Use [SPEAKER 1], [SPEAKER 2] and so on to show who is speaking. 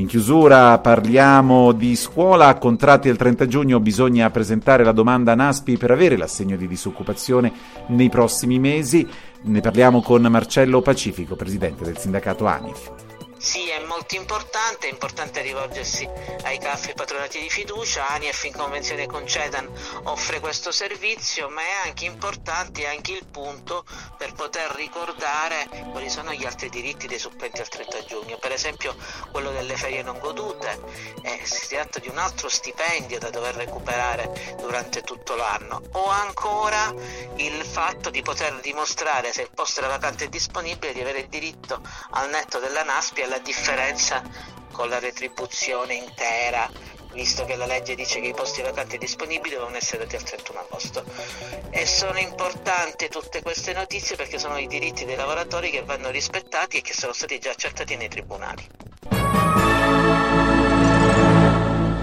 [SPEAKER 1] In chiusura parliamo di scuola, contratti del 30 giugno, bisogna presentare la domanda a NASPI per avere l'assegno di disoccupazione nei prossimi mesi. Ne parliamo con Marcello Pacifico, presidente del sindacato ANIF.
[SPEAKER 2] Sì, è molto importante, è importante rivolgersi ai CAF e patronati di fiducia. ANIF in convenzione con CEDAN offre questo servizio, ma è anche importante anche il punto per poter ricordare quali sono gli altri diritti dei supplenti al 30 giugno, per esempio quello delle ferie non godute. Si tratta di un altro stipendio da dover recuperare durante tutto l'anno, o ancora il fatto di poter dimostrare, se il posto era vacante e disponibile, di avere il diritto al netto della NASPI alla differenza con la retribuzione intera, visto che la legge dice che i posti vacanti e disponibili devono essere dati al 31 agosto. E sono importanti tutte queste notizie perché sono i diritti dei lavoratori che vanno rispettati e che sono stati già accertati nei tribunali.